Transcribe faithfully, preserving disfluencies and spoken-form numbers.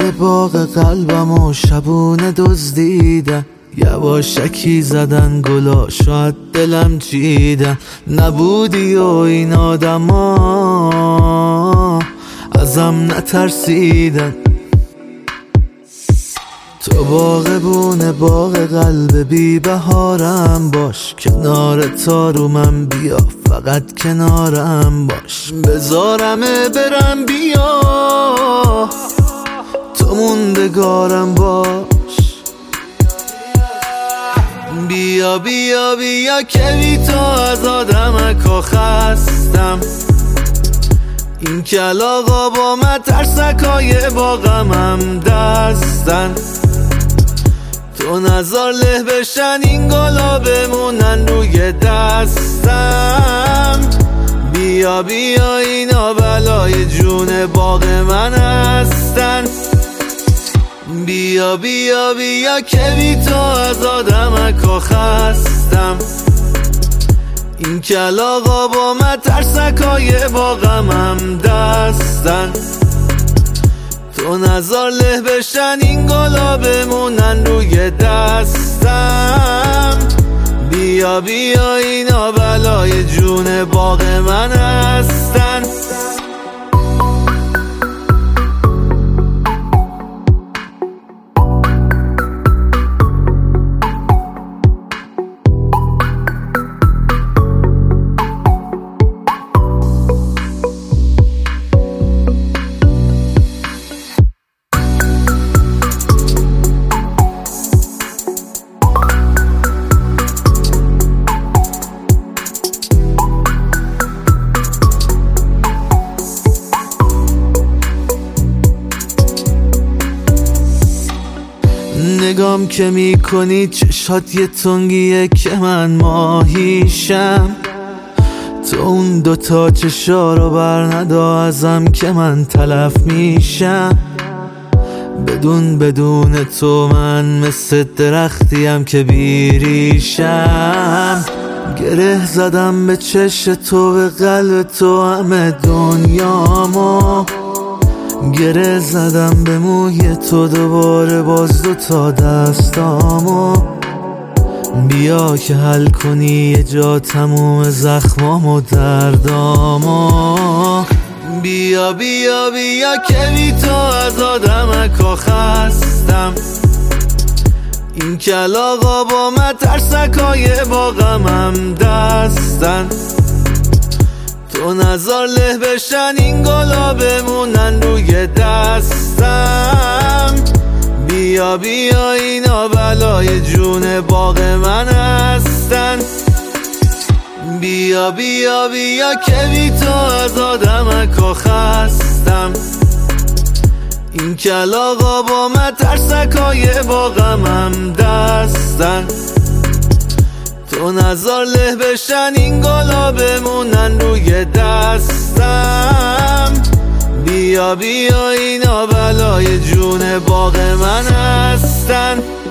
توی باغ قلبم و شبونه دزدیدن، یواشکی زدن گلا شاید دلم چیدن. نبودی و این آدما ازم نترسیدن. تو باغبون باغ قلب بی بهارم باش، کنار تارو من بیا فقط کنارم باش. بذارمه برم بیا تو موندگارم باش. بیا بیا بیا که بی تو از آدمکا خستم. این کلاغا با مترسکای با غمم دستن. تو نظر له بشن این گلا بمونن روی دستم. بیا بیا اینا بلای جون باغ من هستن. بیا بیا بیا که بی تو از آدمکا خستم. این کلاغا با مترسکای با غمم دستن. تو نظر له بشن این گلا بمونن روی دستم. بیا بیا اینا بلای جون باغ من هستن. نگام که میکنی چشات یه تنگیه که من ماهیشم. تو اون دوتا چشا رو بر ندا ازم که من تلف میشم. بدون بدون تو من مثل درختیم که بیریشم. گره زدم به چش تو به قلب تو همه دنیامو. گره زدم به موی تو دوباره باز دو تا دستامو. بیا که حل کنی یه جا تموم زخمام و دردامو. بیا بیا بیا که بی تو از آدمکا خستم. این کلاغا با مترسکای با غمم دستن. تو نظر له بشن این گلا بمونن روی دستم. بیا بیا اینا بلای جون باغ من هستن. بیا بیا بیا که بی تو از آدمکا خستم. این کلاغا با مترسکای با غمم دستن. تو نظر له بشن این گلا بمونن روی دستم. بیا بیا اینا بلای جون باغ من هستن.